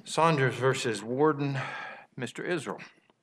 Saunders versus Warden, Mr. Israel.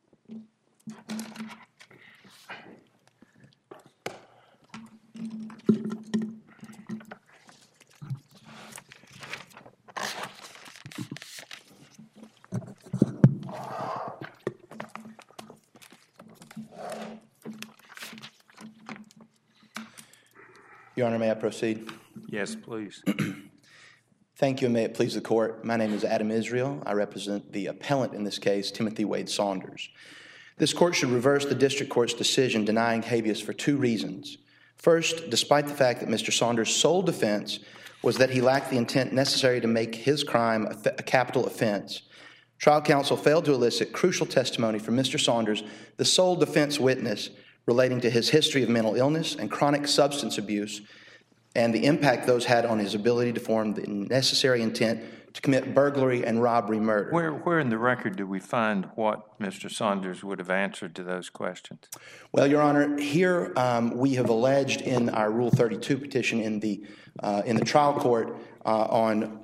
Your Honor, may I proceed? Yes, please. Thank you, and may it please the Court. My name is Adam Israel. I represent the appellant in this case, Timothy Wade Saunders. This Court should reverse the District Court's decision denying habeas for two reasons. First, despite the fact that Mr. Saunders' sole defense was that he lacked the intent necessary to make his crime a capital offense, trial counsel failed to elicit crucial testimony from Mr. Saunders, the sole defense witness, relating to his history of mental illness and chronic substance abuse and the impact those had on his ability to form the necessary intent to commit burglary and robbery murder. Where in the record do we find what Mr. Saunders would have answered to those questions? Well, Your Honor, here we have alleged in our Rule 32 petition in the trial court on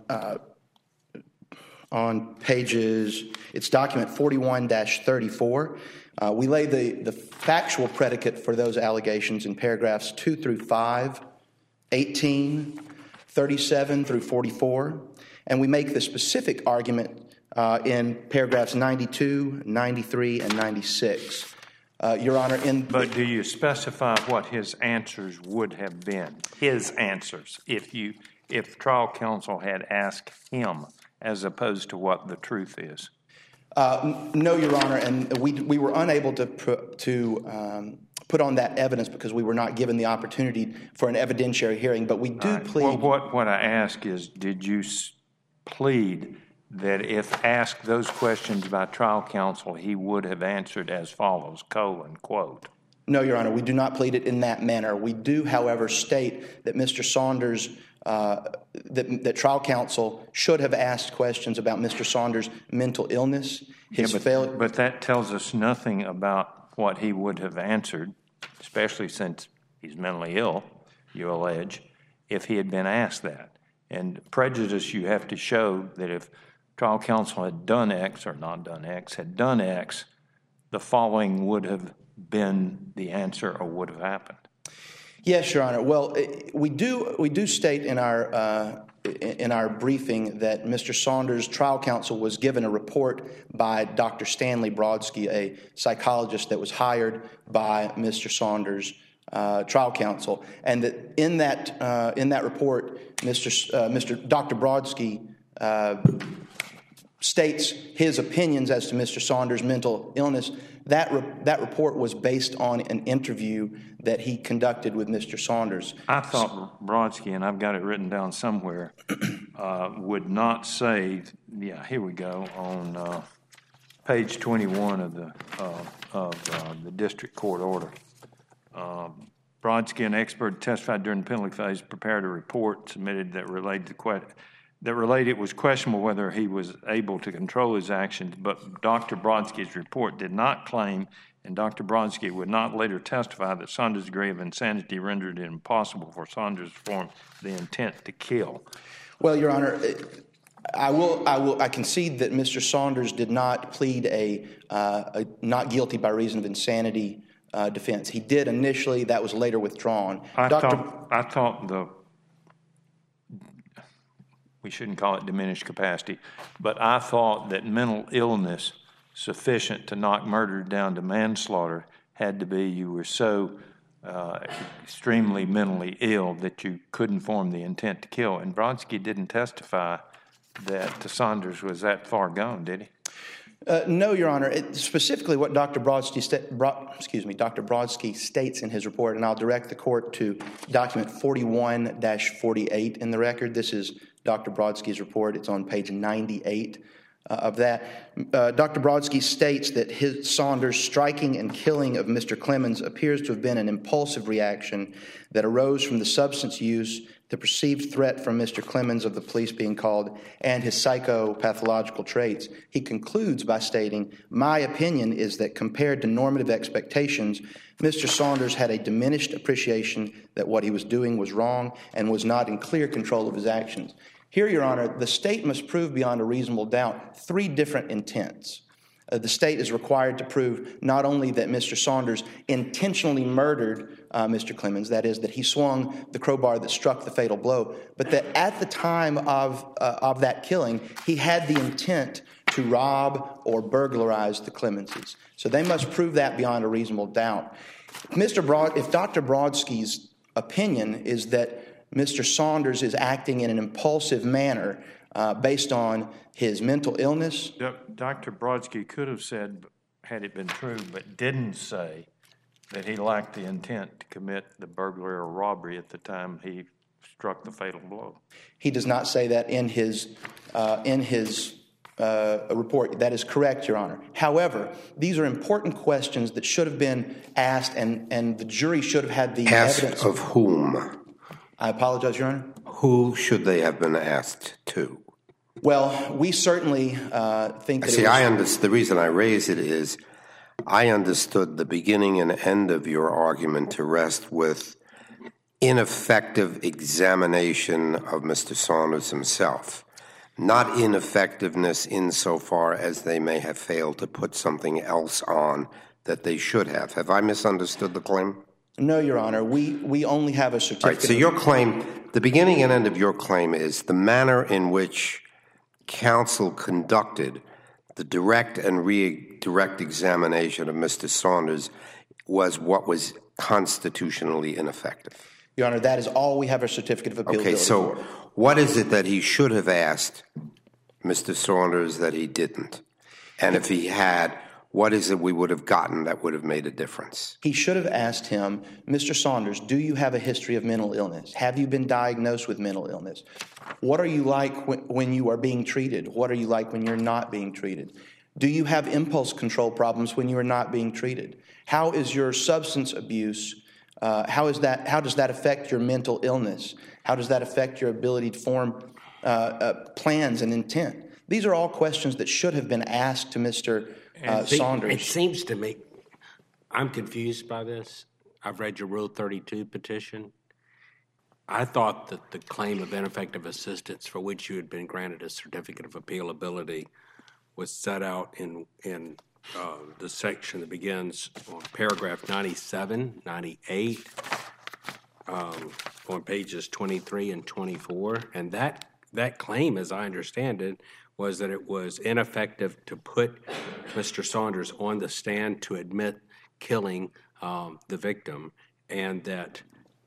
pages, it's document 41-34. We lay the factual predicate for those allegations in paragraphs 2 through 5, 18, 37 through 44, and we make the specific argument in paragraphs 92, 93, and 96. Your Honor, But do you specify what his answers would have been? His answers, if trial counsel had asked him, as opposed to what the truth is? No, Your Honor, and we were unable to put on that evidence because we were not given the opportunity for an evidentiary hearing, but we do plead. Well, what I ask is, did you plead that if asked those questions by trial counsel, he would have answered as follows, quote? No, Your Honor, we do not plead it in that manner. We do, however, state that Mr. Saunders, that trial counsel should have asked questions about Mr. Saunders' mental illness, his failure. But that tells us nothing about what he would have answered, especially since he's mentally ill, you allege, if he had been asked that. And prejudice, you have to show that if trial counsel had done X or not done X, had done X, the following would have been the answer or would have happened. Yes, Your Honor. Well, we do state in our briefing that Mr. Saunders' trial counsel was given a report by Dr. Stanley Brodsky, a psychologist that was hired by Mr. Saunders' trial counsel, and that in that report, Dr. Brodsky states his opinions as to Mr. Saunders' mental illness. That report was based on an interview that he conducted with Mr. Saunders. I thought Brodsky, and I've got it written down somewhere, would not say, here we go, on page 21 of the district court order. Brodsky, an expert testified during the penalty phase, prepared a report submitted that related it was questionable whether he was able to control his actions, but Dr. Brodsky's report did not claim, and Dr. Brodsky would not later testify that Saunders' degree of insanity rendered it impossible for Saunders to form the intent to kill. Well, Your Honor, I concede that Mr. Saunders did not plead a not guilty by reason of insanity defense. He did initially. That was later withdrawn. We shouldn't call it diminished capacity, but I thought that mental illness sufficient to knock murder down to manslaughter had to be you were so extremely mentally ill that you couldn't form the intent to kill. And Brodsky didn't testify that Saunders was that far gone, did he? No, Your Honor. Specifically what Dr. Brodsky states in his report, and I'll direct the court to document 41-48 in the record. This is Dr. Brodsky's report. It's on page 98 of that. Dr. Brodsky states that Saunders' striking and killing of Mr. Clemens appears to have been an impulsive reaction that arose from the substance use the perceived threat from Mr. Clemens of the police being called, and his psychopathological traits, he concludes by stating, "My opinion is that compared to normative expectations, Mr. Saunders had a diminished appreciation that what he was doing was wrong and was not in clear control of his actions." Here, Your Honor, the state must prove beyond a reasonable doubt 3 different intents. The state is required to prove not only that Mr. Saunders intentionally murdered Mr. Clemens, that is, that he swung the crowbar that struck the fatal blow, but that at the time of that killing, he had the intent to rob or burglarize the Clemenses. So they must prove that beyond a reasonable doubt. If Dr. Brodsky's opinion is that Mr. Saunders is acting in an impulsive manner based on his mental illness. Dr. Brodsky could have said, had it been true, but didn't say that he lacked the intent to commit the burglary or robbery at the time he struck the fatal blow. He does not say that in his report. That is correct, Your Honor. However, these are important questions that should have been asked, and the jury should have had the evidence. Asked of whom? I apologize, Your Honor. Who should they have been asked to? Well, we certainly think that the reason I raise it is I understood the beginning and end of your argument to rest with ineffective examination of Mr. Saunders himself, not ineffectiveness insofar as they may have failed to put something else on that they should have. Have I misunderstood the claim? No, Your Honor. We only have a certificate. All right, so your claim, the beginning and end of your claim is the manner in which counsel conducted the direct and redirect examination of Mr. Saunders was what was constitutionally ineffective. Your Honor, that is all we have a certificate of appealability. Okay, so what is it that he should have asked Mr. Saunders that he didn't? And if he had, what is it we would have gotten that would have made a difference? He should have asked him, Mr. Saunders, do you have a history of mental illness? Have you been diagnosed with mental illness? What are you like when you are being treated? What are you like when you're not being treated? Do you have impulse control problems when you are not being treated? How is your substance abuse? How does that affect your mental illness? How does that affect your ability to form plans and intent? These are all questions that should have been asked to Mr. Saunders. It seems to me, I'm confused by this. I've read your Rule 32 petition. I thought that the claim of ineffective assistance for which you had been granted a certificate of appealability was set out in the section that begins on paragraph 97, 98, on pages 23 and 24. And that claim, as I understand it, was that it was ineffective to put Mr. Saunders on the stand to admit killing the victim, and that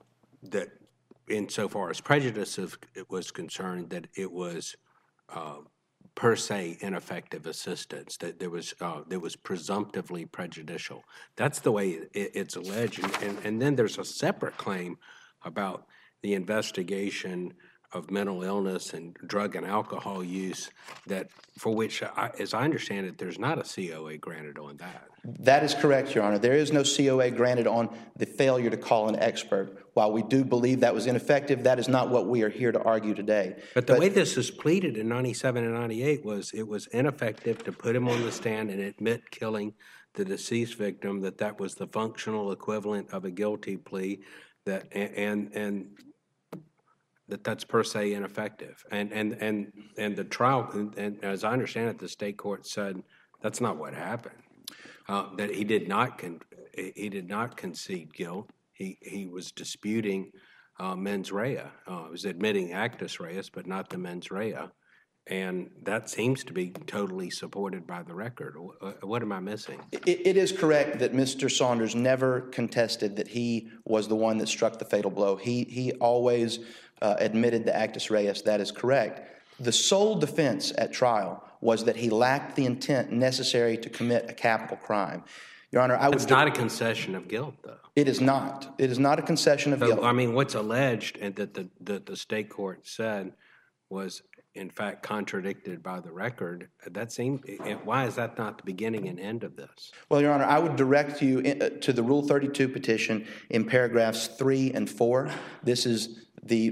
insofar as prejudice was concerned, that it was per se ineffective assistance, that there was presumptively prejudicial. That's the way it's alleged. And then there's a separate claim about the investigation of mental illness and drug and alcohol use, that for which, as I understand it, there's not a COA granted on that. That is correct, Your Honor. There is no COA granted on the failure to call an expert. While we do believe that was ineffective, that is not what we are here to argue today. But the way this is pleaded in 97 and 98 was it was ineffective to put him on the stand and admit killing the deceased victim, that was the functional equivalent of a guilty plea, and that's per se ineffective. And the trial, and as I understand it, the state court said that's not what happened. That he did not concede guilt. He was disputing mens rea. He was admitting actus reus, but not the mens rea. And that seems to be totally supported by the record. What am I missing? It is correct that Mr. Saunders never contested that he was the one that struck the fatal blow. He always admitted the actus reus. That is correct. The sole defense at trial was that he lacked the intent necessary to commit a capital crime. Your Honor, It's not a concession of guilt, though. It is not. It is not a concession of guilt. I mean, what's alleged and that the state court said was, in fact, contradicted by the record. Why is that not the beginning and end of this? Well, Your Honor, I would direct you to the Rule 32 petition in paragraphs 3 and 4. This is the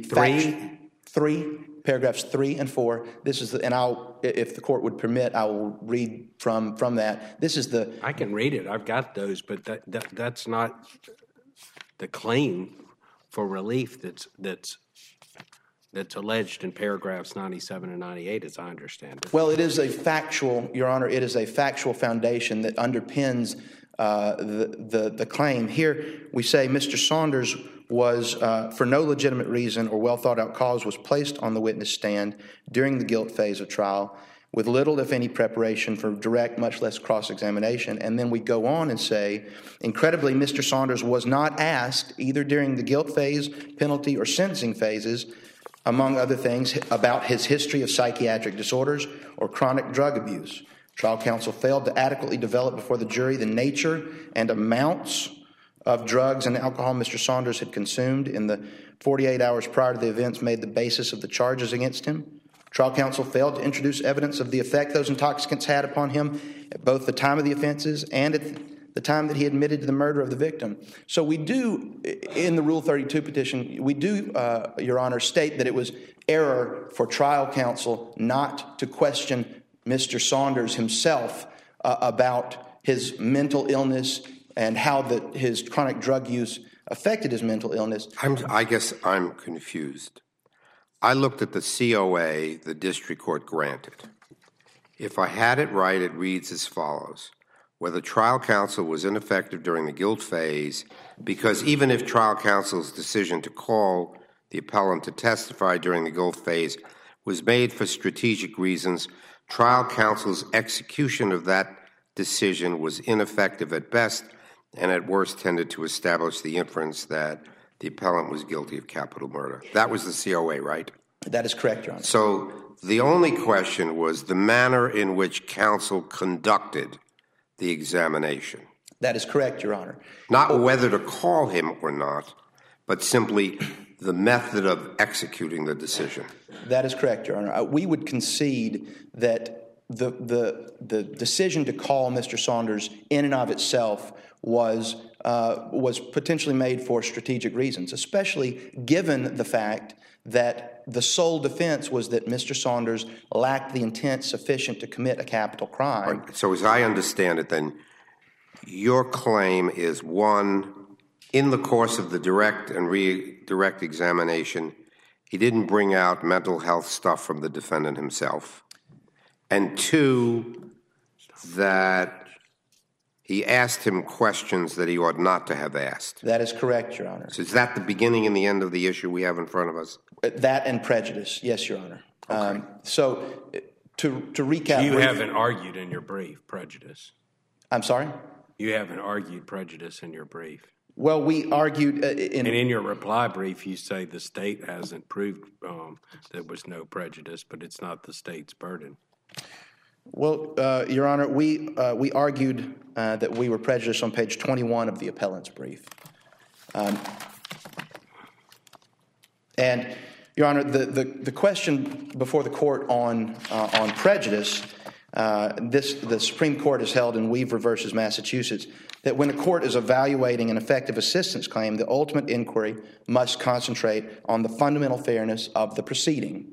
paragraphs 3 and 4. This is and if the court would permit, I will read from that. This is the. I can read it. I've got those, but that's not the claim for relief that's alleged in paragraphs 97 and 98, as I understand it. Well, it is a factual, Your Honor. It is a factual foundation that underpins the claim. Here we say Mr. Saunders was, for no legitimate reason or well thought out cause, was placed on the witness stand during the guilt phase of trial with little, if any, preparation for direct, much less cross-examination. And then we go on and say, incredibly, Mr. Saunders was not asked, either during the guilt phase, penalty, or sentencing phases, among other things, about his history of psychiatric disorders or chronic drug abuse. Trial counsel failed to adequately develop before the jury the nature and amounts of drugs and alcohol Mr. Saunders had consumed in the 48 hours prior to the events made the basis of the charges against him. Trial counsel failed to introduce evidence of the effect those intoxicants had upon him at both the time of the offenses and at the time that he admitted to the murder of the victim. So we do, in the Rule 32 petition, we do, Your Honor, state that it was error for trial counsel not to question Mr. Saunders himself about his mental illness and how his chronic drug use affected his mental illness. I guess I'm confused. I looked at the COA the district court granted. If I had it right, it reads as follows. Whether trial counsel was ineffective during the guilt phase, because even if trial counsel's decision to call the appellant to testify during the guilt phase was made for strategic reasons, trial counsel's execution of that decision was ineffective at best and at worst tended to establish the inference that the appellant was guilty of capital murder. That was the COA, right? That is correct, Your Honor. So the only question was the manner in which counsel conducted the examination. That is correct, Your Honor. Not whether to call him or not, but simply the method of executing the decision. That is correct, Your Honor. We would concede that the decision to call Mr. Saunders in and of itself was potentially made for strategic reasons, especially given the fact that the sole defense was that Mr. Saunders lacked the intent sufficient to commit a capital crime. Right. So as I understand it, then, your claim is, one, in the course of the direct and redirect examination, he didn't bring out mental health stuff from the defendant himself, and two, that he asked him questions that he ought not to have asked. That is correct, Your Honor. So is that the beginning and the end of the issue we have in front of us? That and prejudice, yes, Your Honor. Okay. So to recap... You haven't argued in your brief prejudice. I'm sorry? You haven't argued prejudice in your brief. Well, we argued... And in your reply brief, you say the state hasn't proved there was no prejudice, but it's not the state's burden. Well, Your Honor, we argued that we were prejudiced on page 21 of the appellant's brief. And, Your Honor, the question before the court on prejudice, the Supreme Court has held in Weaver v. Massachusetts that when a court is evaluating an effective assistance claim, the ultimate inquiry must concentrate on the fundamental fairness of the proceeding.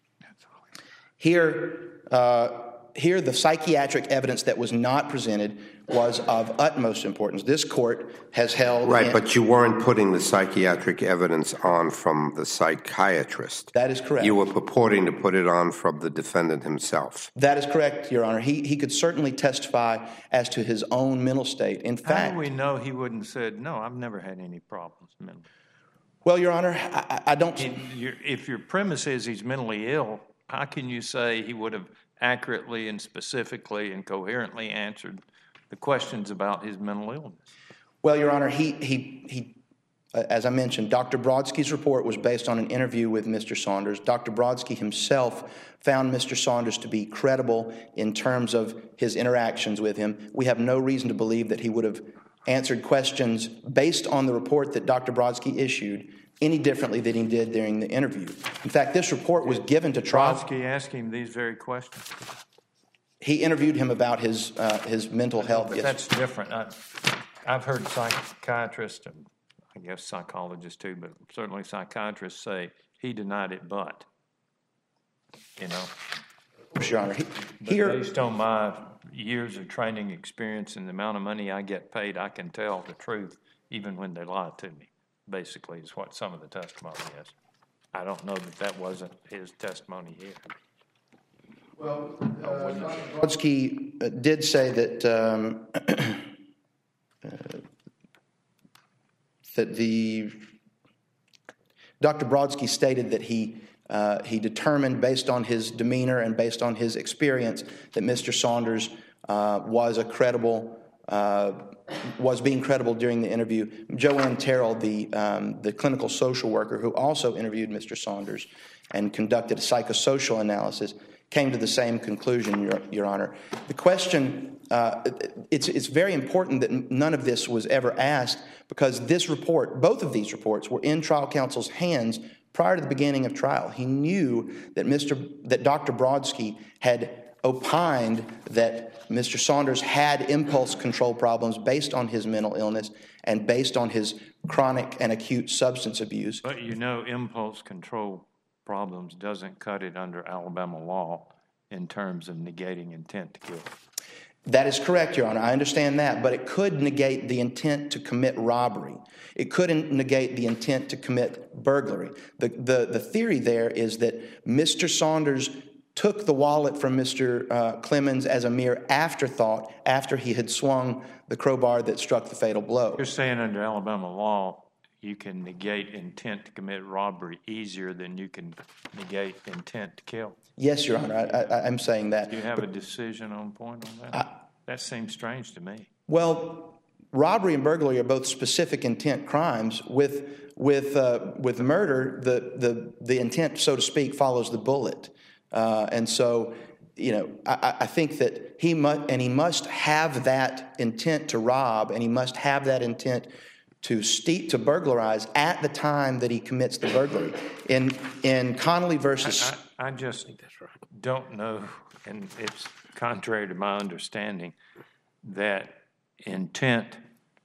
Here, the psychiatric evidence that was not presented was of utmost importance. This court has held... Right, but you weren't putting the psychiatric evidence on from the psychiatrist. That is correct. You were purporting to put it on from the defendant himself. That is correct, Your Honor. He could certainly testify as to his own mental state. In fact... How do we know he wouldn't have said, no, I've never had any problems mentally? Well, Your Honor, I don't... If your premise is he's mentally ill, how can you say he would have accurately and specifically and coherently answered the questions about his mental illness? Well, Your Honor, he as I mentioned, Dr. Brodsky's report was based on an interview with Mr. Saunders. Dr. Brodsky himself found Mr. Saunders to be credible in terms of his interactions with him. We have no reason to believe that he would have answered questions based on the report that Dr. Brodsky issued any differently than he did during the interview. In fact, this report was given to trial. Brodsky asked him these very questions. He interviewed him about his mental health. But that's different. I've heard psychiatrists, and I guess psychologists too, but certainly psychiatrists say he denied it, but, you know. Your Honor, Based on my years of training experience and the amount of money I get paid, I can tell the truth even when they lie to me, basically, is what some of the testimony is. I don't know that wasn't his testimony here. Well, Dr. Brodsky did say that Dr. Brodsky stated that he determined, based on his demeanor and based on his experience, that Mr. Saunders was being credible during the interview. Joanne Terrell, the clinical social worker who also interviewed Mr. Saunders and conducted a psychosocial analysis, came to the same conclusion, Your Honor. The question, it's very important that none of this was ever asked, because this report, both of these reports, were in trial counsel's hands prior to the beginning of trial. He knew that Dr. Brodsky had opined that Mr. Saunders had impulse control problems based on his mental illness and based on his chronic and acute substance abuse. But you know, impulse control problems doesn't cut it under Alabama law in terms of negating intent to kill. That is correct, Your Honor. I understand that, but it could negate the intent to commit robbery. It could negate the intent to commit burglary. The theory there is that Mr. Saunders took the wallet from Mr. Clemens as a mere afterthought after he had swung the crowbar that struck the fatal blow. You're saying under Alabama law, you can negate intent to commit robbery easier than you can negate intent to kill? Yes, Your Honor, I'm saying that. Do you have a decision on point on that? That seems strange to me. Well, robbery and burglary are both specific intent crimes. With murder, the intent, so to speak, follows the bullet. And so, you know, I think that he must have that intent to rob, and he must have that intent to burglarize at the time that he commits the burglary. In Connolly versus... I just don't know, and it's contrary to my understanding, that intent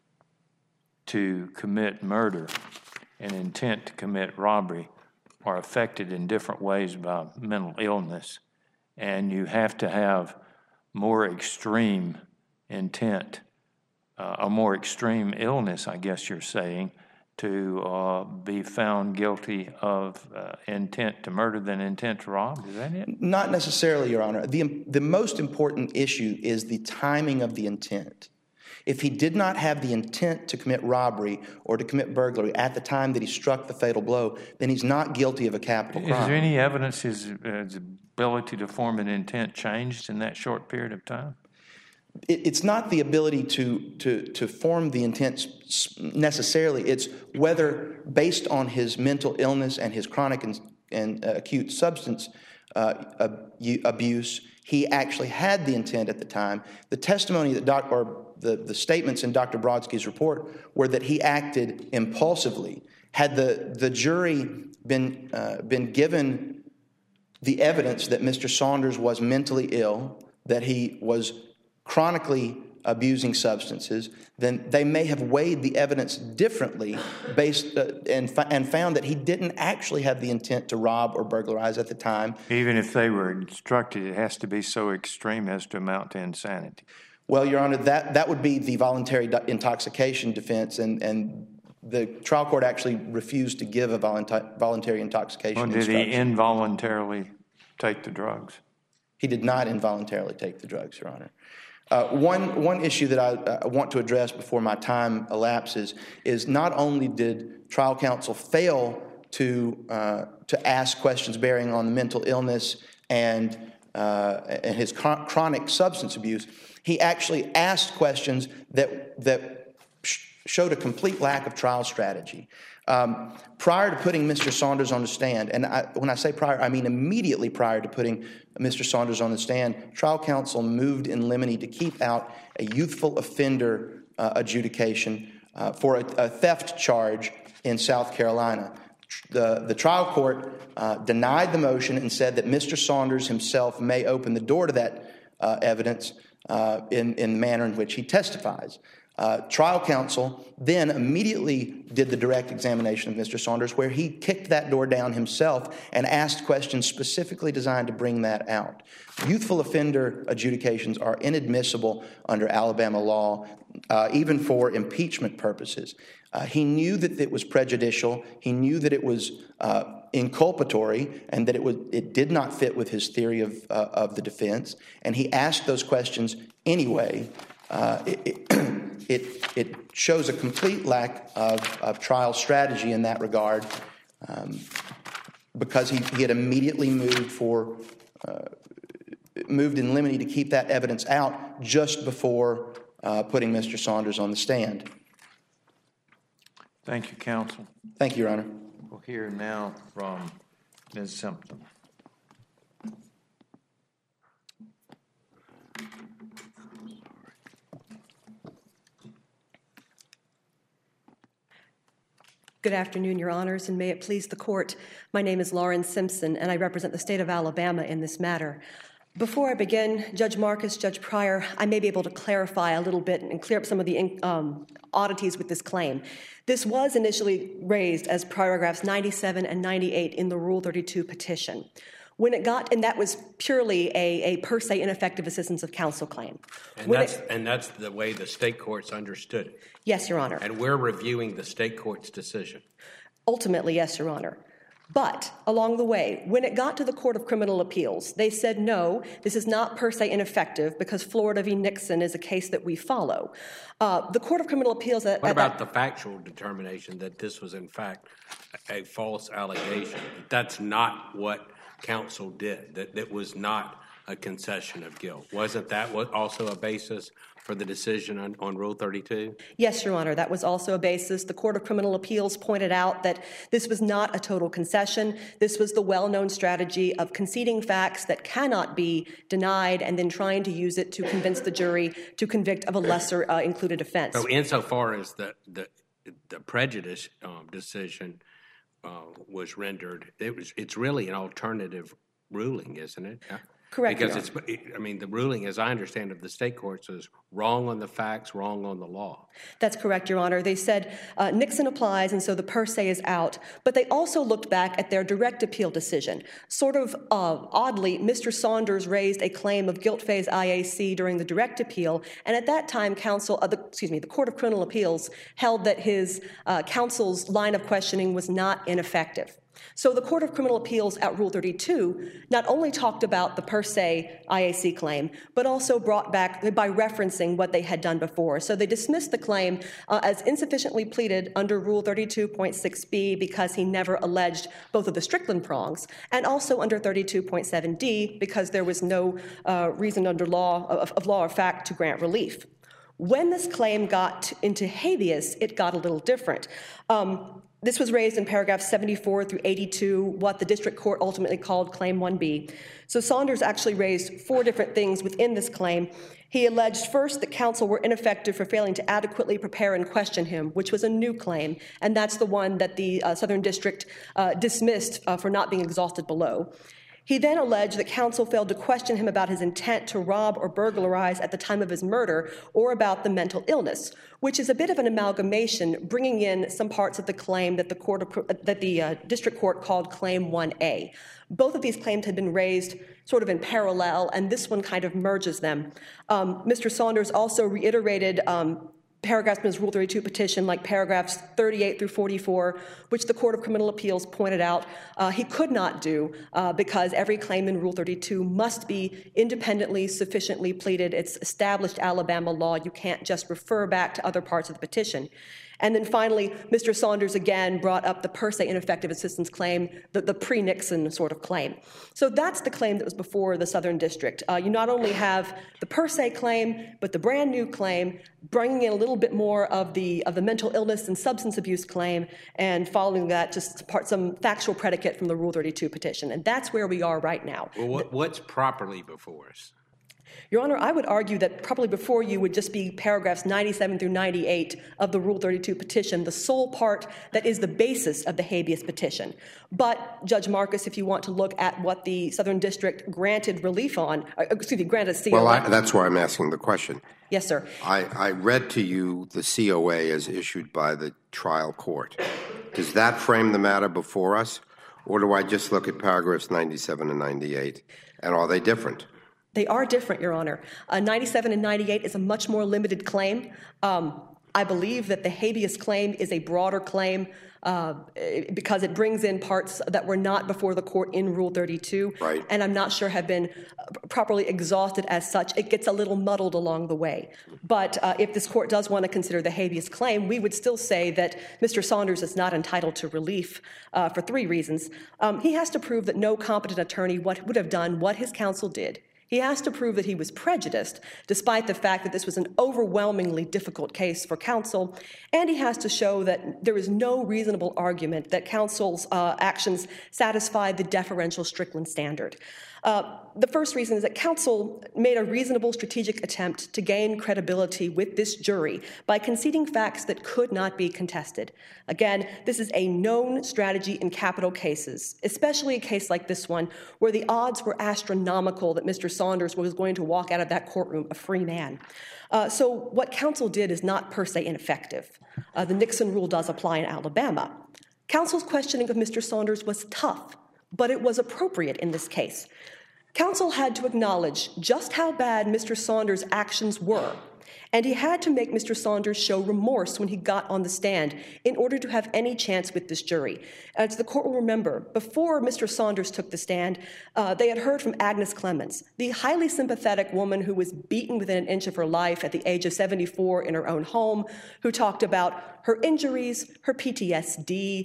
to commit murder and intent to commit robbery are affected in different ways by mental illness, and you have to have more extreme intent, a more extreme illness, I guess you're saying, to be found guilty of intent to murder than intent to rob. Is that it? Not necessarily, Your Honor. The most important issue is the timing of the intent. If he did not have the intent to commit robbery or to commit burglary at the time that he struck the fatal blow, then he's not guilty of a capital crime. Is there any evidence his ability to form an intent changed in that short period of time? It's not the ability to form the intent necessarily. It's whether, based on his mental illness and his chronic and acute substance abuse, he actually had the intent at the time. The testimony that the statements in Dr. Brodsky's report were that he acted impulsively. Had the jury been given the evidence that Mr. Saunders was mentally ill, that he was chronically abusing substances, then they may have weighed the evidence differently and found that he didn't actually have the intent to rob or burglarize at the time. Even if they were instructed, it has to be so extreme as to amount to insanity. Well, Your Honor, that would be the voluntary intoxication defense, and the trial court actually refused to give a voluntary intoxication instruction. Did he involuntarily take the drugs? He did not involuntarily take the drugs, Your Honor. One issue that I want to address before my time elapses is not only did trial counsel fail to ask questions bearing on the mental illness and his chronic substance abuse, he actually asked questions that showed a complete lack of trial strategy. Prior to putting Mr. Saunders on the stand, and when I say prior, I mean immediately prior to putting Mr. Saunders on the stand, trial counsel moved in limine to keep out a youthful offender adjudication for a theft charge in South Carolina. The trial court denied the motion and said that Mr. Saunders himself may open the door to that evidence in the manner in which he testifies. Trial counsel then immediately did the direct examination of Mr. Saunders, where he kicked that door down himself and asked questions specifically designed to bring that out. Youthful offender adjudications are inadmissible under Alabama law, even for impeachment purposes. He knew that it was prejudicial. He knew that it was inculpatory and that it did not fit with his theory of the defense. And he asked those questions anyway. It shows a complete lack of trial strategy in that regard, because he had immediately moved in limine to keep that evidence out just before putting Mr. Saunders on the stand. Thank you, counsel. Thank you, Your Honor. We'll hear now from Ms. Simpson. Good afternoon, Your Honors, and may it please the Court. My name is Lauren Simpson, and I represent the state of Alabama in this matter. Before I begin, Judge Marcus, Judge Pryor, I may be able to clarify a little bit and clear up some of the oddities with this claim. This was initially raised as paragraphs 97 and 98 in the Rule 32 petition. When it got, and that was purely a per se ineffective assistance of counsel claim. And that's the way the state courts understood it. Yes, Your Honor. And we're reviewing the state court's decision. Ultimately, yes, Your Honor. But along the way, when it got to the Court of Criminal Appeals, they said, no, this is not per se ineffective because Florida v. Nixon is a case that we follow. The Court of Criminal Appeals... What about the factual determination that this was, in fact, a false allegation? That's not what counsel did, that it was not a concession of guilt. Wasn't that also a basis for the decision on Rule 32? Yes, Your Honor, that was also a basis. The Court of Criminal Appeals pointed out that this was not a total concession. This was the well-known strategy of conceding facts that cannot be denied and then trying to use it to convince the jury to convict of a lesser included offense. So insofar as the prejudice decision was rendered, it's really an alternative ruling, isn't it? Correct, because the ruling, as I understand of the state courts, is wrong on the facts, wrong on the law. That's correct, Your Honor. They said Nixon applies, and so the per se is out. But they also looked back at their direct appeal decision. Sort of oddly, Mr. Saunders raised a claim of guilt phase IAC during the direct appeal, and at that time, the Court of Criminal Appeals held that his counsel's line of questioning was not ineffective. So the Court of Criminal Appeals at Rule 32 not only talked about the per se IAC claim, but also brought back by referencing what they had done before. So they dismissed the claim as insufficiently pleaded under Rule 32.6b because he never alleged both of the Strickland prongs, and also under 32.7d because there was no reason under law or fact to grant relief. When this claim got into habeas, it got a little different. This was raised in paragraphs 74 through 82, what the district court ultimately called Claim 1B. So Saunders actually raised 4 different things within this claim. He alleged first that counsel were ineffective for failing to adequately prepare and question him, which was a new claim, and that's the one that the Southern District dismissed for not being exhausted below. He then alleged that counsel failed to question him about his intent to rob or burglarize at the time of his murder or about the mental illness, which is a bit of an amalgamation, bringing in some parts of the claim that the district court called Claim 1A. Both of these claims had been raised sort of in parallel, and this one kind of merges them. Mr. Saunders also reiterated paragraphs in his Rule 32 petition, like paragraphs 38 through 44, which the Court of Criminal Appeals pointed out he could not do because every claim in Rule 32 must be independently, sufficiently pleaded. It's established Alabama law. You can't just refer back to other parts of the petition. And then finally, Mr. Saunders again brought up the per se ineffective assistance claim, the pre-Nixon sort of claim. So that's the claim that was before the Southern District. You not only have the per se claim, but the brand new claim, bringing in a little bit more of the mental illness and substance abuse claim, and following that just some factual predicate from the Rule 32 petition. And that's where we are right now. Well, what's properly before us? Your Honor, I would argue that probably before you would just be paragraphs 97 through 98 of the Rule 32 petition, the sole part that is the basis of the habeas petition. But, Judge Marcus, if you want to look at what the Southern District granted relief on, granted COA. Well, that's why I'm asking the question. Yes, sir. I read to you the COA as issued by the trial court. Does that frame the matter before us, or do I just look at paragraphs 97 and 98, and are they different? They are different, Your Honor. 97 and 98 is a much more limited claim. I believe that the habeas claim is a broader claim because it brings in parts that were not before the court in Rule 32, right, and I'm not sure have been properly exhausted as such. It gets a little muddled along the way. But if this court does want to consider the habeas claim, we would still say that Mr. Saunders is not entitled to relief for three reasons. He has to prove that no competent attorney would have done what his counsel did. He has to prove that he was prejudiced, despite the fact that this was an overwhelmingly difficult case for counsel, and he has to show that there is no reasonable argument that counsel's actions satisfy the deferential Strickland standard. The first reason is that counsel made a reasonable strategic attempt to gain credibility with this jury by conceding facts that could not be contested. Again, this is a known strategy in capital cases, especially a case like this one, where the odds were astronomical that Mr. Saunders was going to walk out of that courtroom a free man. So what counsel did is not per se ineffective. The Nixon rule does apply in Alabama. Counsel's questioning of Mr. Saunders was tough, but it was appropriate in this case. Counsel had to acknowledge just how bad Mr. Saunders' actions were, and he had to make Mr. Saunders show remorse when he got on the stand in order to have any chance with this jury. As the court will remember, before Mr. Saunders took the stand, they had heard from Agnes Clemens, the highly sympathetic woman who was beaten within an inch of her life at the age of 74 in her own home, who talked about her injuries, her PTSD.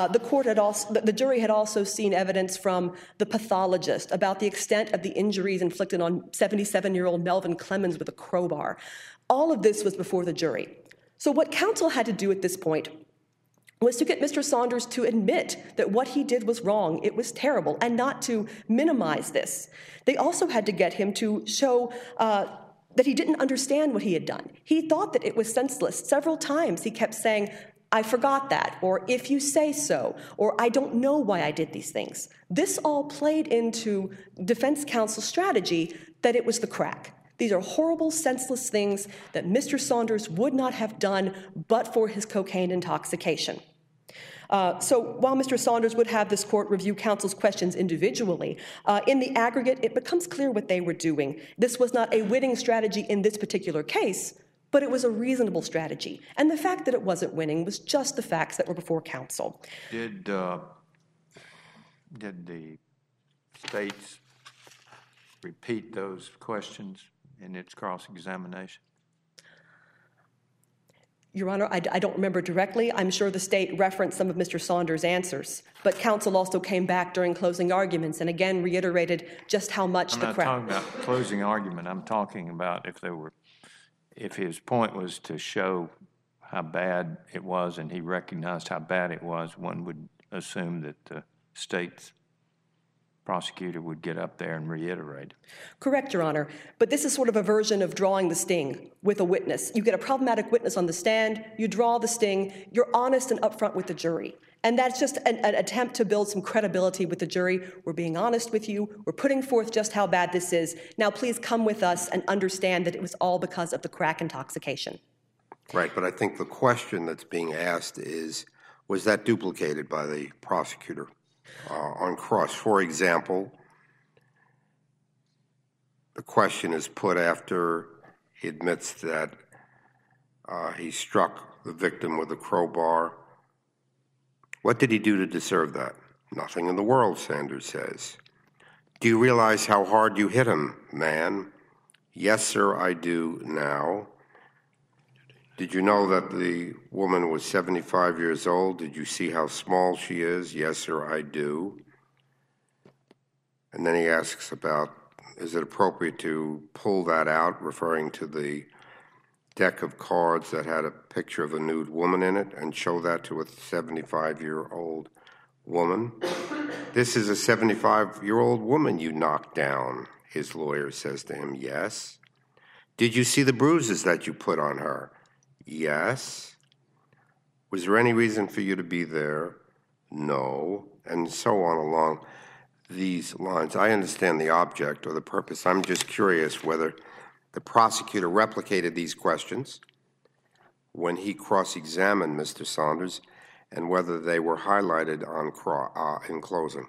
The jury had also seen evidence from the pathologist about the extent of the injuries inflicted on 77-year-old Melvin Clemens with a crowbar. All of this was before the jury. So what counsel had to do at this point was to get Mr. Saunders to admit that what he did was wrong, it was terrible, and not to minimize this. They also had to get him to show that he didn't understand what he had done. He thought that it was senseless. Several times he kept saying, "I forgot that," or "if you say so," or "I don't know why I did these things." This all played into defense counsel's strategy that it was the crack. These are horrible, senseless things that Mr. Saunders would not have done but for his cocaine intoxication. So while Mr. Saunders would have this court review counsel's questions individually, in the aggregate, it becomes clear what they were doing. This was not a winning strategy in this particular case, but it was a reasonable strategy. And the fact that it wasn't winning was just the facts that were before counsel. Did the states repeat those questions in its cross-examination? Your Honor, I don't remember directly. I'm sure the state referenced some of Mr. Saunders' answers, but counsel also came back during closing arguments and again reiterated just how much the crack. I'm not talking about closing argument. I'm talking about if his point was to show how bad it was and he recognized how bad it was, one would assume that the state's prosecutor would get up there and reiterate. Correct, Your Honor. But this is sort of a version of drawing the sting with a witness. You get a problematic witness on the stand, you draw the sting, you're honest and upfront with the jury. And that's just an attempt to build some credibility with the jury. We're being honest with you. We're putting forth just how bad this is. Now please come with us and understand that it was all because of the crack intoxication. Right, but I think the question that's being asked is, was that duplicated by the prosecutor on cross? For example, the question is put after he admits that he struck the victim with a crowbar. What did he do to deserve that? Nothing in the world, Sanders says. Do you realize how hard you hit him, man? Yes, sir, I do now. Did you know that the woman was 75 years old? Did you see how small she is? Yes, sir, I do. And then he asks about, is it appropriate to pull that out, referring to the deck of cards that had a picture of a nude woman in it, and show that to a 75-year-old woman? This is a 75-year-old woman you knocked down. His lawyer says to him, yes. Did you see the bruises that you put on her? Yes. Was there any reason for you to be there? No. And so on along these lines. I understand the object or the purpose. I'm just curious whether the prosecutor replicated these questions when he cross-examined Mr. Saunders and whether they were highlighted in closing.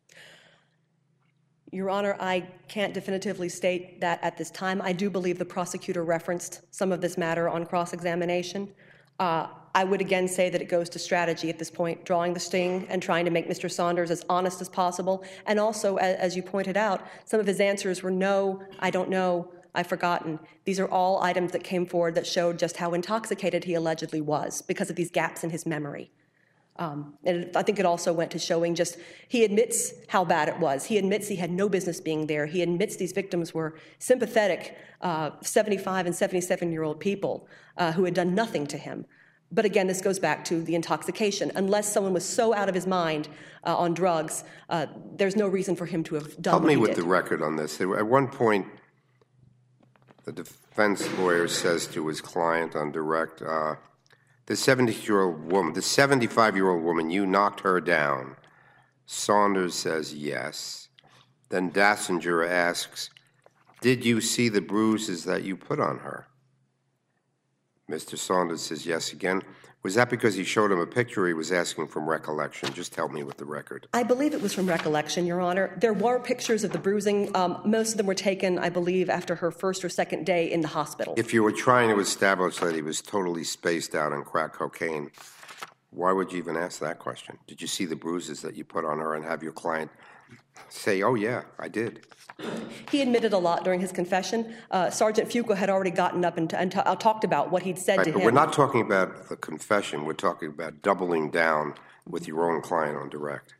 Your Honor, I can't definitively state that at this time. I do believe the prosecutor referenced some of this matter on cross-examination. I would again say that it goes to strategy at this point, drawing the sting and trying to make Mr. Saunders as honest as possible. And also, as you pointed out, some of his answers were no, I don't know, I've forgotten. These are all items that came forward that showed just how intoxicated he allegedly was because of these gaps in his memory. And I think it also went to showing just, he admits how bad it was. He admits he had no business being there. He admits these victims were sympathetic 75 and 77-year-old people who had done nothing to him. But again, this goes back to the intoxication. Unless someone was so out of his mind on drugs, there's no reason for him to have done what he did. Help me with the record on this. At one point, the defense lawyer says to his client on direct, the 75-year-old woman, you knocked her down. Saunders says yes. Then Dassinger asks, did you see the bruises that you put on her? Mr. Saunders says yes again. Was that because he showed him a picture or he was asking from recollection? Just help me with the record. I believe it was from recollection, Your Honor. There were pictures of the bruising. Most of them were taken, I believe, after her first or second day in the hospital. If you were trying to establish that he was totally spaced out on crack cocaine, why would you even ask that question? Did you see the bruises that you put on her and have your client say, oh, yeah, I did? He admitted a lot during his confession. Sergeant Fuqua had already gotten up and talked about what he'd said to him. But we're not talking about the confession. We're talking about doubling down with your own client on direct.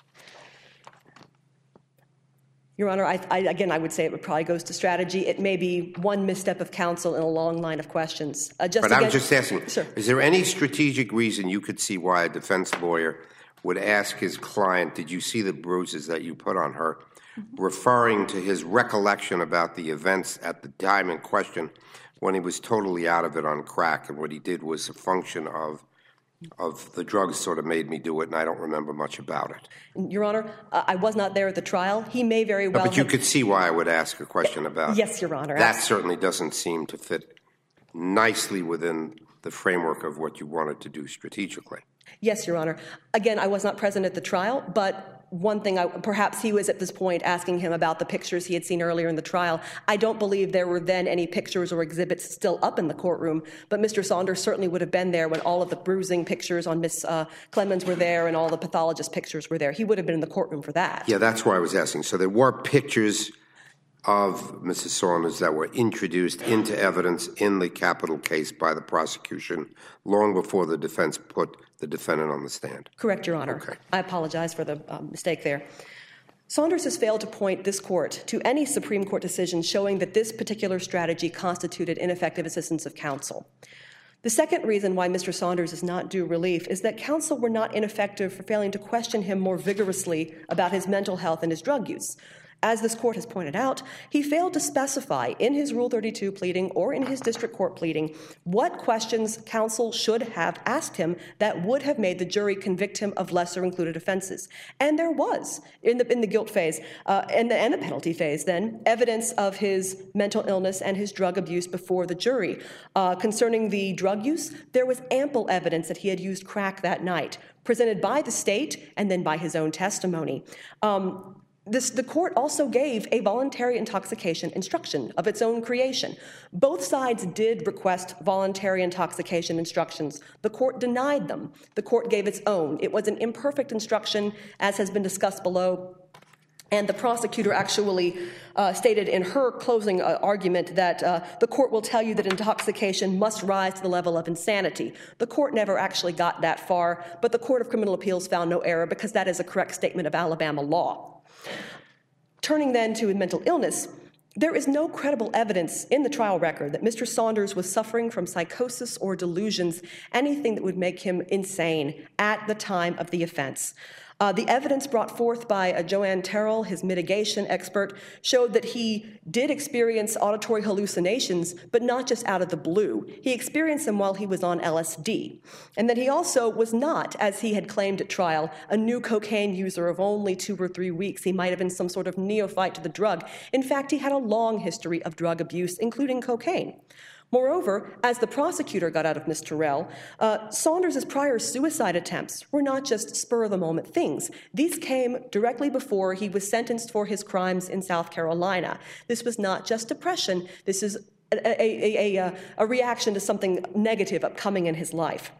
Your Honor, again, I would say it probably goes to strategy. It may be one misstep of counsel in a long line of questions. I'm just asking, sure. Is there any strategic reason you could see why a defense lawyer would ask his client, did you see the bruises that you put on her, referring to his recollection about the events at the time in question when he was totally out of it on crack, and what he did was a function of the drugs sort of made me do it, and I don't remember much about it. Your Honor, I was not there at the trial. He may very well But you could see why I would ask a question about it. Yes, Your Honor. That certainly doesn't seem to fit nicely within the framework of what you wanted to do strategically. Yes, Your Honor. Again, I was not present at the trial, but one thing, perhaps he was at this point asking him about the pictures he had seen earlier in the trial. I don't believe there were then any pictures or exhibits still up in the courtroom, but Mr. Saunders certainly would have been there when all of the bruising pictures on Miss Clemens were there and all the pathologist pictures were there. He would have been in the courtroom for that. Yeah, that's why I was asking. So there were pictures of Mrs. Saunders that were introduced into evidence in the capital case by the prosecution long before the defense put the defendant on the stand. Correct, Your Honor. Okay. I apologize for the mistake there. Saunders has failed to point this court to any Supreme Court decision showing that this particular strategy constituted ineffective assistance of counsel. The second reason why Mr. Saunders is not due relief is that counsel were not ineffective for failing to question him more vigorously about his mental health and his drug use. As this court has pointed out, he failed to specify in his Rule 32 pleading or in his district court pleading what questions counsel should have asked him that would have made the jury convict him of lesser included offenses. And there was, in the guilt phase and the penalty phase then, evidence of his mental illness and his drug abuse before the jury. Concerning the drug use, there was ample evidence that he had used crack that night, presented by the state and then by his own testimony. The court also gave a voluntary intoxication instruction of its own creation. Both sides did request voluntary intoxication instructions. The court denied them. The court gave its own. It was an imperfect instruction, as has been discussed below. And the prosecutor actually stated in her closing argument that the court will tell you that intoxication must rise to the level of insanity. The court never actually got that far, but the Court of Criminal Appeals found no error because that is a correct statement of Alabama law. Turning then to mental illness, there is no credible evidence in the trial record that Mr. Saunders was suffering from psychosis or delusions, anything that would make him insane at the time of the offense. The evidence brought forth by Joanne Terrell, his mitigation expert, showed that he did experience auditory hallucinations, but not just out of the blue. He experienced them while he was on LSD. And that he also was not, as he had claimed at trial, a new cocaine user of only 2 or 3 weeks. He might have been some sort of neophyte to the drug. In fact, he had a long history of drug abuse, including cocaine. Moreover, as the prosecutor got out of Ms. Terrell, Saunders' prior suicide attempts were not just spur-of-the-moment things. These came directly before he was sentenced for his crimes in South Carolina. This was not just depression. This is a reaction to something negative upcoming in his life.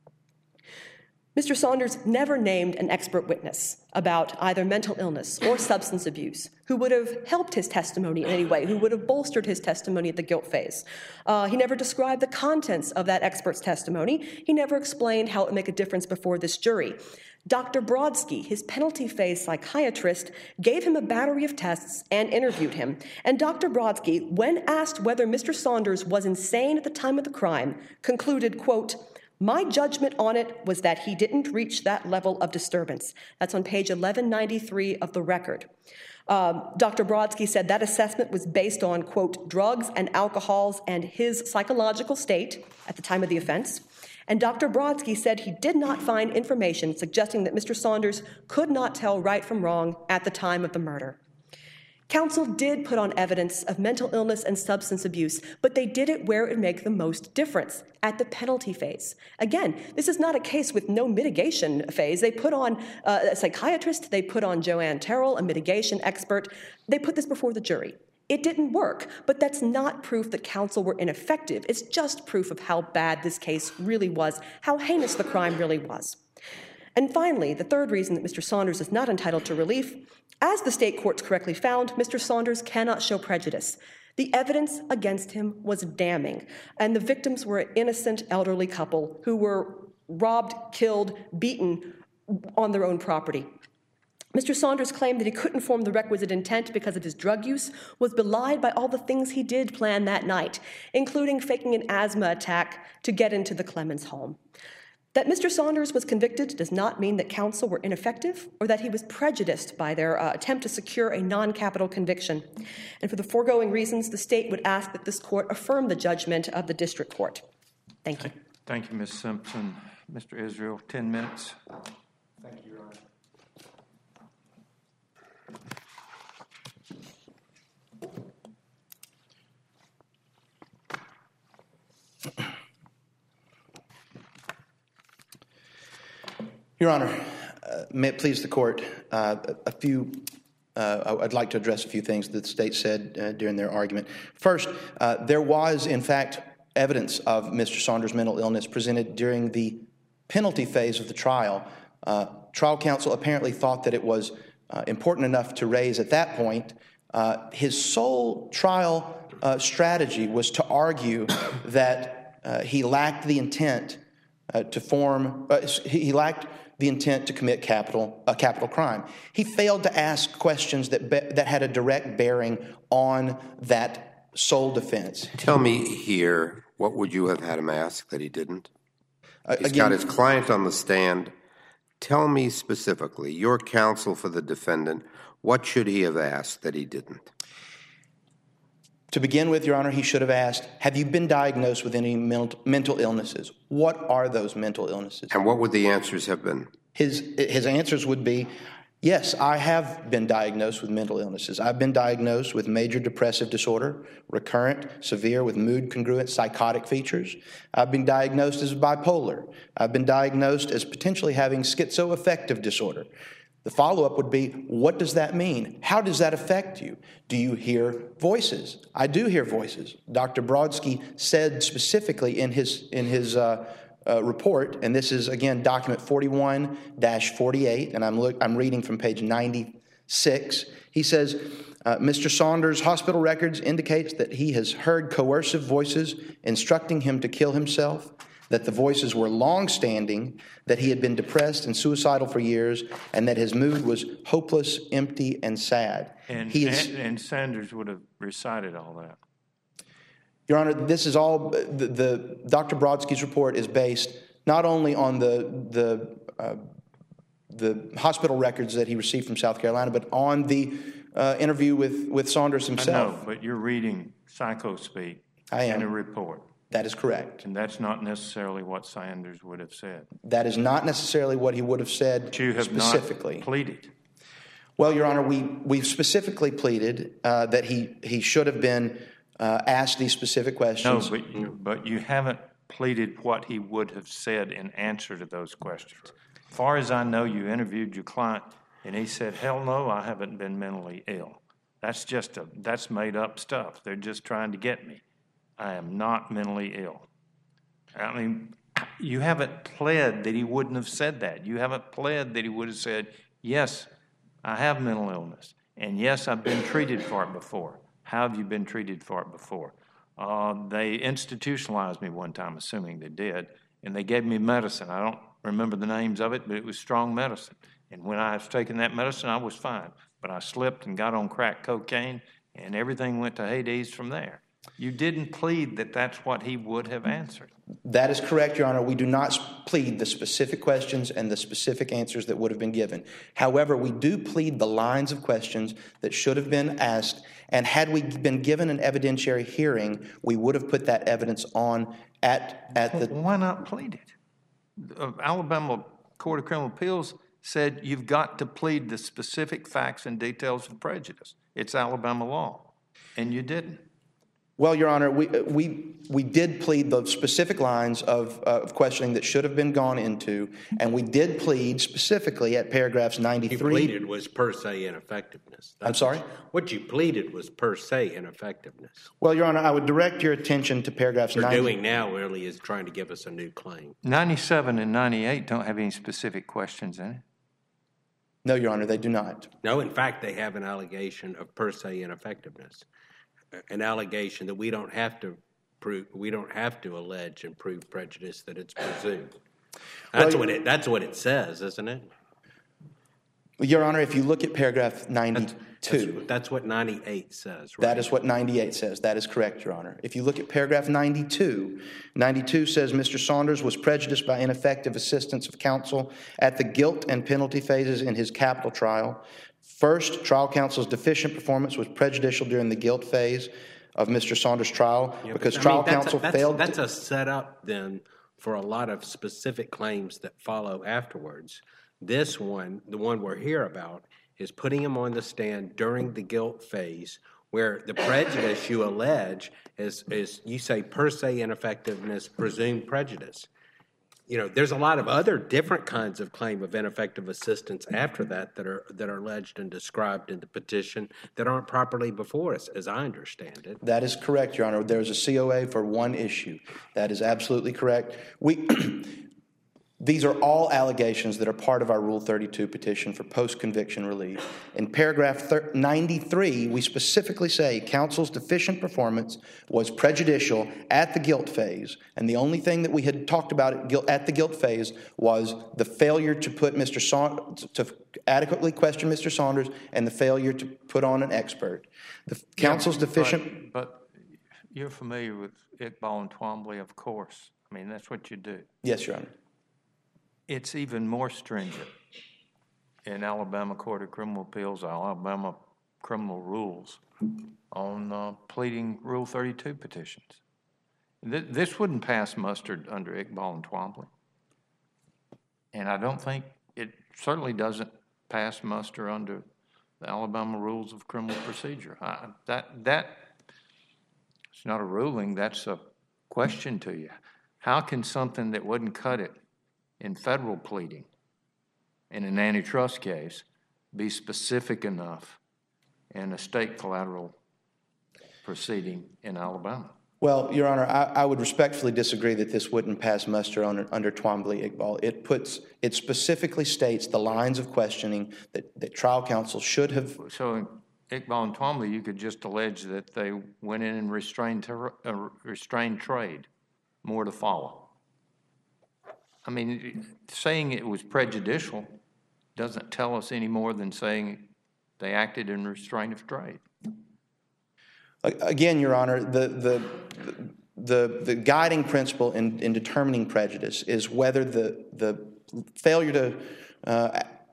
Mr. Saunders never named an expert witness about either mental illness or substance abuse who would have helped his testimony in any way, who would have bolstered his testimony at the guilt phase. He never described the contents of that expert's testimony. He never explained how it would make a difference before this jury. Dr. Brodsky, his penalty phase psychiatrist, gave him a battery of tests and interviewed him. And Dr. Brodsky, when asked whether Mr. Saunders was insane at the time of the crime, concluded, quote, "My judgment on it was that he didn't reach that level of disturbance." That's on page 1193 of the record. Dr. Brodsky said that assessment was based on, quote, drugs and alcohols and his psychological state at the time of the offense. And Dr. Brodsky said he did not find information suggesting that Mr. Saunders could not tell right from wrong at the time of the murder. Counsel did put on evidence of mental illness and substance abuse, but they did it where it would make the most difference, at the penalty phase. Again, this is not a case with no mitigation phase. They put on a psychiatrist, they put on Joanne Terrell, a mitigation expert. They put this before the jury. It didn't work, but that's not proof that counsel were ineffective. It's just proof of how bad this case really was, how heinous the crime really was. And finally, the third reason that Mr. Saunders is not entitled to relief, as the state courts correctly found, Mr. Saunders cannot show prejudice. The evidence against him was damning, and the victims were an innocent elderly couple who were robbed, killed, beaten on their own property. Mr. Saunders' claim that he couldn't form the requisite intent because of his drug use was belied by all the things he did plan that night, including faking an asthma attack to get into the Clemens home. That Mr. Saunders was convicted does not mean that counsel were ineffective or that he was prejudiced by their attempt to secure a non-capital conviction. And for the foregoing reasons, the state would ask that this court affirm the judgment of the district court. Thank you. Thank you, Ms. Simpson. Mr. Israel, 10 minutes. Thank you, Your Honor. Your Honor, may it please the court, I'd like to address a few things that the state said during their argument. First, there was, in fact, evidence of Mr. Saunders' mental illness presented during the penalty phase of the trial. Trial counsel apparently thought that it was important enough to raise at that point. His sole trial strategy was to argue that he lacked the intent to commit a capital crime. He failed to ask questions that had a direct bearing on that sole defense. Tell me here, what would you have had him ask that he didn't? He's got his client on the stand. Tell me specifically, your counsel for the defendant, what should he have asked that he didn't? To begin with, Your Honor, he should have asked, have you been diagnosed with any mental illnesses? What are those mental illnesses? And what would the answers have been? His answers would be, yes, I have been diagnosed with mental illnesses. I've been diagnosed with major depressive disorder, recurrent, severe with mood congruent psychotic features. I've been diagnosed as bipolar. I've been diagnosed as potentially having schizoaffective disorder. The follow-up would be, what does that mean? How does that affect you? Do you hear voices? I do hear voices. Dr. Brodsky said specifically in his report, and this is, again, document 41-48, and I'm reading from page 96. He says, Mr. Saunders' hospital records indicates that he has heard coercive voices instructing him to kill himself, that the voices were long-standing, that he had been depressed and suicidal for years, and that his mood was hopeless, empty, and sad. And Sanders would have recited all that. Your Honor, this is all, the Dr. Brodsky's report is based not only on the hospital records that he received from South Carolina, but on the interview with Saunders himself. I know, but you're reading psychospeak I am. in a report. That is correct. And that's not necessarily what Sanders would have said. That is not necessarily what he would have said But you have specifically. not pleaded. Well, Your Honor, we specifically pleaded that he should have been asked these specific questions. No, but you haven't pleaded what he would have said in answer to those questions. As far as I know, you interviewed your client, and he said, hell no, I haven't been mentally ill. That's made up stuff. They're just trying to get me. I am not mentally ill. I mean, you haven't pled that he wouldn't have said that. You haven't pled that he would have said, yes, I have mental illness, and yes, I've been treated for it before. How have you been treated for it before? They institutionalized me one time, assuming they did, and they gave me medicine. I don't remember the names of it, but it was strong medicine. And when I was taking that medicine, I was fine. But I slipped and got on crack cocaine, and everything went to Hades from there. You didn't plead that that's what he would have answered. That is correct, Your Honor. We do not plead the specific questions and the specific answers that would have been given. However, we do plead the lines of questions that should have been asked, and had we been given an evidentiary hearing, we would have put that evidence on at the... Why not plead it? The Alabama Court of Criminal Appeals said you've got to plead the specific facts and details of prejudice. It's Alabama law, and you didn't. Well, Your Honor, we did plead the specific lines of questioning that should have been gone into, and we did plead specifically at paragraphs 93. What you pleaded was per se ineffectiveness. I'm sorry? What you pleaded was per se ineffectiveness. Well, Your Honor, I would direct your attention to paragraphs 90. What you're doing now really is trying to give us a new claim. 97 and 98 don't have any specific questions in it. No, Your Honor, they do not. No, in fact, they have an allegation of per se ineffectiveness. An allegation that we don't have to prove, we don't have to allege and prove prejudice, that it's presumed. That's what it says, isn't it? Your Honor, if you look at paragraph 92. That's what 98 says, right? That is what 98 says. That is correct, Your Honor. If you look at paragraph 92, 92 says Mr. Saunders was prejudiced by ineffective assistance of counsel at the guilt and penalty phases in his capital trial. First, trial counsel's deficient performance was prejudicial during the guilt phase of Mr. Saunders' trial because trial counsel failed. That's a setup then for a lot of specific claims that follow afterwards. This one, the one we're here about, is putting him on the stand during the guilt phase, where the prejudice you allege is you say per se ineffectiveness, presumed prejudice. You know, there's a lot of other different kinds of claim of ineffective assistance after that that are alleged and described in the petition that aren't properly before us, as I understand it. That is correct, Your Honor. There's a COA for one issue. That is absolutely correct. These are all allegations that are part of our Rule 32 petition for post-conviction relief. In paragraph 93, we specifically say counsel's deficient performance was prejudicial at the guilt phase, and the only thing that we had talked about at the guilt phase was the failure to put to adequately question Mr. Saunders and the failure to put on an expert. The counsel's deficient... But you're familiar with Iqbal and Twombly, of course. I mean, that's what you do. Yes, Your Honor. It's even more stringent in Alabama Court of Criminal Appeals, Alabama criminal rules on pleading Rule 32 petitions. This wouldn't pass muster under Iqbal and Twombly. And I don't think it certainly doesn't pass muster under the Alabama Rules of Criminal Procedure. It's not a ruling, that's a question to you. How can something that wouldn't cut it in federal pleading in an antitrust case be specific enough in a state collateral proceeding in Alabama? Well, Your Honor, I would respectfully disagree that this wouldn't pass muster under Twombly-Iqbal. It specifically states the lines of questioning that trial counsel should have... So in Iqbal and Twombly, you could just allege that they went in and restrained trade. More to follow. I mean, saying it was prejudicial doesn't tell us any more than saying they acted in restraint of trade. Again, Your Honor, the guiding principle in determining prejudice is whether the failure to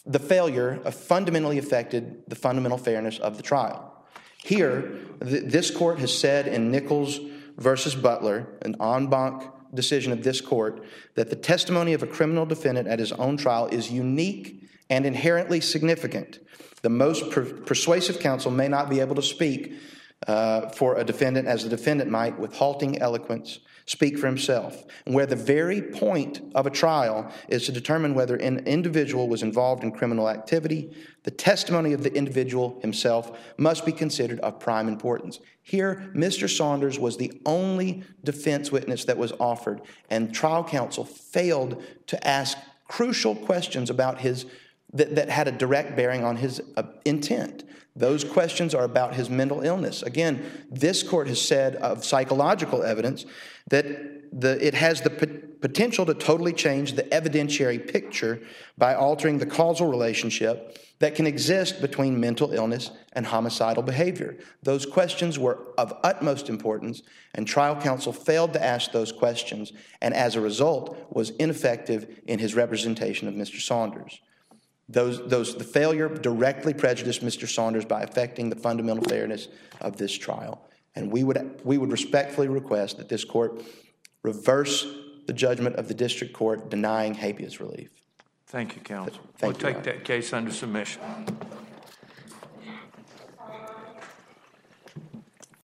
the failure fundamentally affected the fundamental fairness of the trial. Here, this court has said in Nichols versus Butler, an en banc decision of this court, that the testimony of a criminal defendant at his own trial is unique and inherently significant. The most persuasive counsel may not be able to speak for a defendant as the defendant might, with halting eloquence, speak for himself. And where the very point of a trial is to determine whether an individual was involved in criminal activity, the testimony of the individual himself must be considered of prime importance. Here, Mr. Saunders was the only defense witness that was offered, and trial counsel failed to ask crucial questions about that had a direct bearing on his intent. Those questions are about his mental illness. Again, this court has said of psychological evidence that it has the potential to totally change the evidentiary picture by altering the causal relationship that can exist between mental illness and homicidal behavior. Those questions were of utmost importance, and trial counsel failed to ask those questions, and as a result was ineffective in his representation of Mr. Saunders. The failure directly prejudiced Mr. Saunders by affecting the fundamental fairness of this trial. And we would respectfully request that this court reverse the judgment of the district court denying habeas relief. Thank you, counsel. Thank you, We'll take that case under submission.